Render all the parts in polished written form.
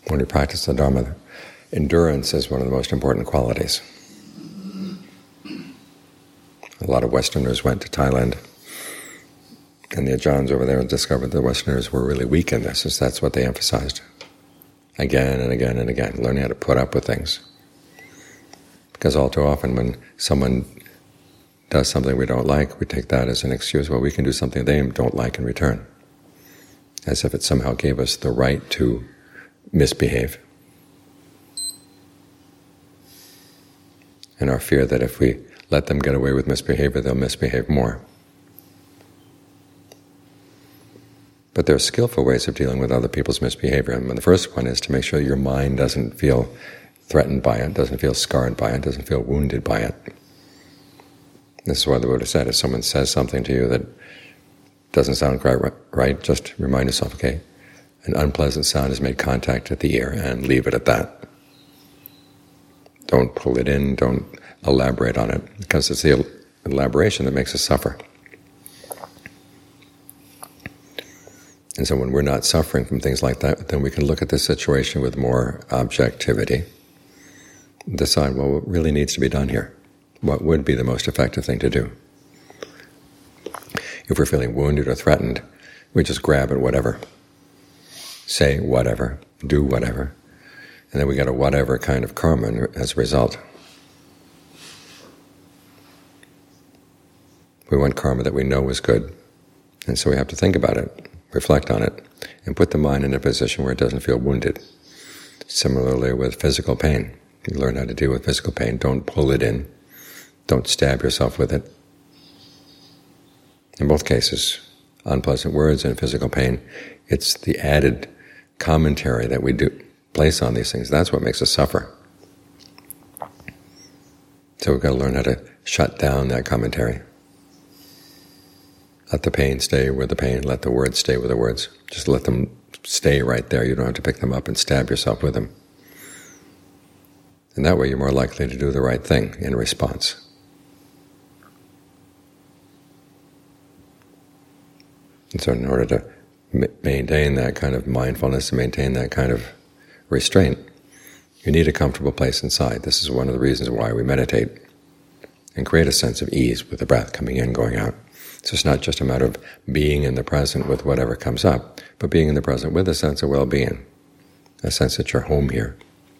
when we practice the Dharma, endurance is one of the most important qualities. A lot of Westerners went to Thailand, and the Ajahns over there discovered the Westerners were really weak in this, as that's what they emphasized again and again and again, learning how to put up with things. Because all too often when someone does something we don't like, we take that as an excuse. Well, we can do something they don't like in return, as if it somehow gave us the right to misbehave. And our fear that if we let them get away with misbehavior, they'll misbehave more. But there are skillful ways of dealing with other people's misbehavior. And the first one is to make sure your mind doesn't feel threatened by it, doesn't feel scarred by it, doesn't feel wounded by it. This is why the Buddha said, if someone says something to you that doesn't sound quite right, just remind yourself, okay, an unpleasant sound has made contact at the ear, and leave it at that. Don't pull it in, don't elaborate on it, because it's the elaboration that makes us suffer. And so when we're not suffering from things like that, then we can look at the situation with more objectivity, decide, well, what really needs to be done here? What would be the most effective thing to do? If we're feeling wounded or threatened, we just grab at whatever, say whatever, do whatever, and then we get a whatever kind of karma as a result. We want karma that we know is good, and so we have to think about it, reflect on it, and put the mind in a position where it doesn't feel wounded. Similarly with physical pain. You learn how to deal with physical pain. Don't pull it in. Don't stab yourself with it. In both cases, unpleasant words and physical pain, it's the added commentary that we do place on these things. That's what makes us suffer. So we've got to learn how to shut down that commentary. Let the pain stay with the pain. Let the words stay with the words. Just let them stay right there. You don't have to pick them up and stab yourself with them. And that way you're more likely to do the right thing in response. And so in order to maintain that kind of mindfulness, and maintain that kind of restraint, you need a comfortable place inside. This is one of the reasons why we meditate, and create a sense of ease with the breath coming in, going out. So it's not just a matter of being in the present with whatever comes up, but being in the present with a sense of well-being, a sense that you're home here.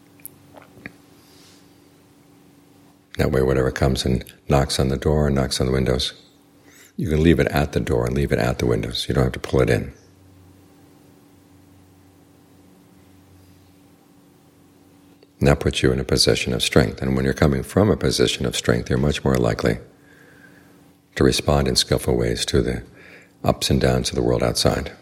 That way whatever comes and knocks on the door and knocks on the windows, you can leave it at the door and leave it at the windows. You don't have to pull it in. And that puts you in a position of strength. And when you're coming from a position of strength, you're much more likely to respond in skillful ways to the ups and downs of the world outside.